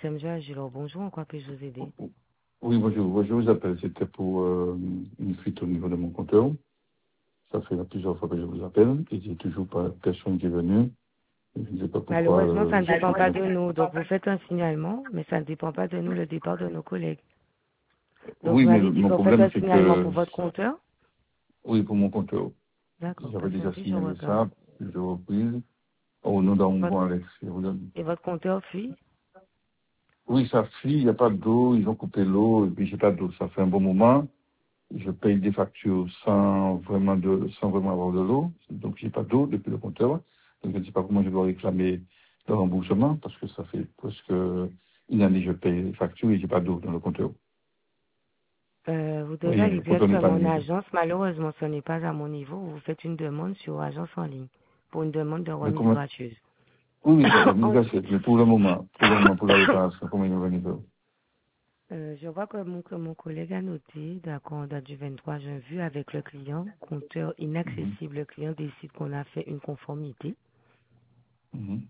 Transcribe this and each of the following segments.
SMG Agilo. Bonjour, en quoi puis-je vous aider? Oui, bonjour. Je vous appelle. C'était pour une fuite au niveau de mon compteur. Ça fait plusieurs fois que je vous appelle et j'ai toujours pas personne qui est venue. Je ne sais pas pourquoi. Malheureusement, ça ne dépend pas de nous. Donc, vous faites un signalement, mais ça ne dépend pas de nous, le départ de nos collègues. Donc, vous Oui, mais m'avez dit que mon vous faites problème, un c'est signalement que... pour votre compteur? Oui, pour mon compteur. D'accord, J'avais déjà patientez, je signalé regarde. ça, plusieurs reprises, au nom d'un Votre... bon Alex. Je vous donne. Et votre compteur fuit? Oui, ça fuit, il n'y a pas d'eau, ils ont coupé l'eau, et puis j'ai pas d'eau. Ça fait un bon moment. Je paye des factures sans vraiment avoir de l'eau. Donc, j'ai pas d'eau depuis le compteur. Donc, je ne sais pas comment je dois réclamer le remboursement parce que ça fait presque une année que je paye les factures et j'ai pas d'eau dans le compteur. Vous devez Oui, aller le compteur n'est pas directement en mis. agence. Malheureusement, ce n'est pas à mon niveau. Vous faites une demande sur agence en ligne pour une demande de Mais remise comment, gracieuse. oui, la mise à Ensuite, chèque, mais pour la réparation, comment ils vont venir faire? je vois que mon collègue a noté, d'accord, en date du 23 juin, vu avec le client, compteur Mhm, inaccessible, le client décide qu'on a fait une conformité. mhm.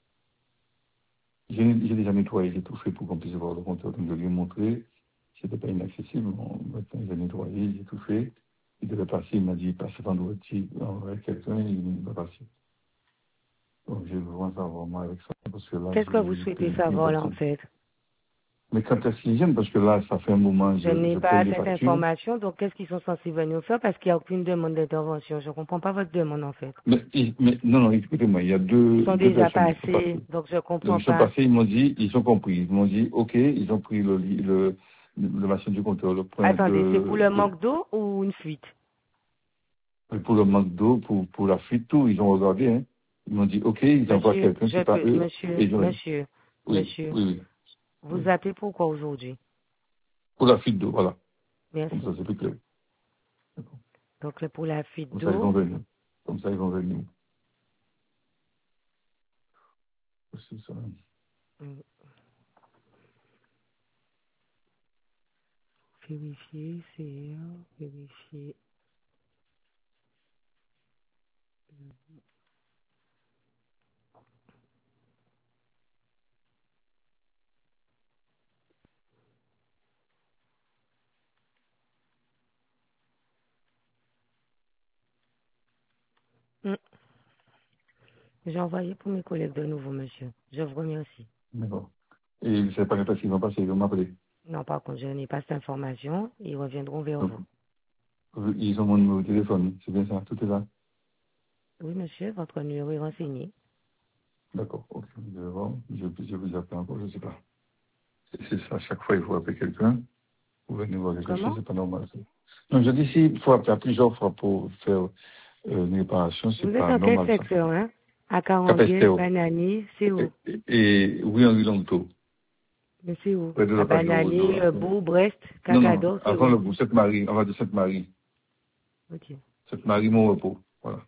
J'ai déjà nettoyé, j'ai tout fait pour qu'on puisse voir le compteur. Donc, je lui ai montré. C'était pas inaccessible. Bon, maintenant, j'ai nettoyé, j'ai tout fait. Il devait passer, il m'a dit, passe vendredi, envoie quelqu'un, il va passer. Donc, j'ai besoin de savoir, moi, avec ça, parce que là, Qu'est-ce que vous j'ai souhaitez payé une savoir là en facture. fait? Mais quand est-ce qu'ils viennent? Parce que là, ça fait un moment, Je n'ai je paye pas les cette factures. information, donc qu'est-ce qu'ils sont censés venir faire parce qu'il n'y a aucune demande d'intervention. Je ne comprends pas votre demande en fait. Non, non, écoutez-moi, il y a Ils sont deux déjà personnes qui sont passés, passées. donc je ne Donc, comprends ils sont pas. passés, ils m'ont dit, ils ont compris. Ils m'ont dit, OK, ils ont pris le machin du compteur, le point Attendez, c'est pour le manque d'eau ou une fuite? pour le manque d'eau, pour la fuite, tout, ils ont regardé, hein. Ils m'ont dit, OK, ils envoient Monsieur, quelqu'un, c'est pas eux. Et ils ont, oui, monsieur, oui, oui, vous oui. appelez pourquoi aujourd'hui? Pour la fuite d'eau, voilà. Comme ça, Merci. c'est plus clair. D'accord. Donc pour la fuite Comme ça, ils vont d'eau, venir. Comme ça, ils vont venir. C'est ça. hum, vérifier, c'est vérifier. Hum, J'ai envoyé pour mes collègues de nouveau, monsieur. Je vous remercie. D'accord. Et je sais pas quand est-ce qu'ils vont passer, ils vont m'appeler. Non, par contre, je n'ai pas cette information. Ils reviendront vers Donc, vous. ils ont mon numéro de téléphone, c'est bien ça, tout est là. Oui, monsieur, votre numéro est renseigné. D'accord, ok, je vais voir. Je vous appelle encore, je sais pas. C'est ça, à chaque fois, il faut appeler quelqu'un. Vous venez voir quelque chose, Comment? c'est pas normal. Ça. Non, je dis, s'il faut appeler plusieurs fois pour faire une réparation, Vous c'est êtes pas dans quel normal, ça. secteur, hein? À Caranguel, Capesteo. Bananier, c'est où? Et oui, en Longto, Mais c'est où? près de À la page de Bananier, Roseau. Le Bourg, Brest, Non, non, Cacador, c'est avant où? le bout, Sainte-Marie, on va de Sainte-Marie. Ok. Sainte-Marie, mon repos. Voilà.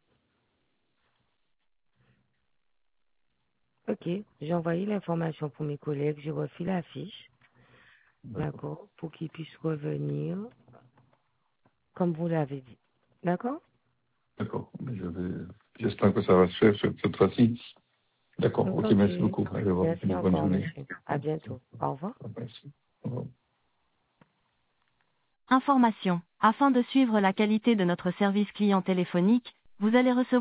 Ok. J'ai envoyé l'information pour mes collègues. J'ai reçu la fiche. D'accord. D'accord. Pour qu'ils puissent revenir, comme vous l'avez dit. D'accord? D'accord. Mais j'espère que ça va se faire cette fois-ci. D'accord. Ok, Ok. merci beaucoup. Allez, au revoir. Merci Bonne encore, journée. monsieur. À bientôt. Au revoir. Merci. Au revoir. Information. Afin de suivre la qualité de notre service client téléphonique, vous allez recevoir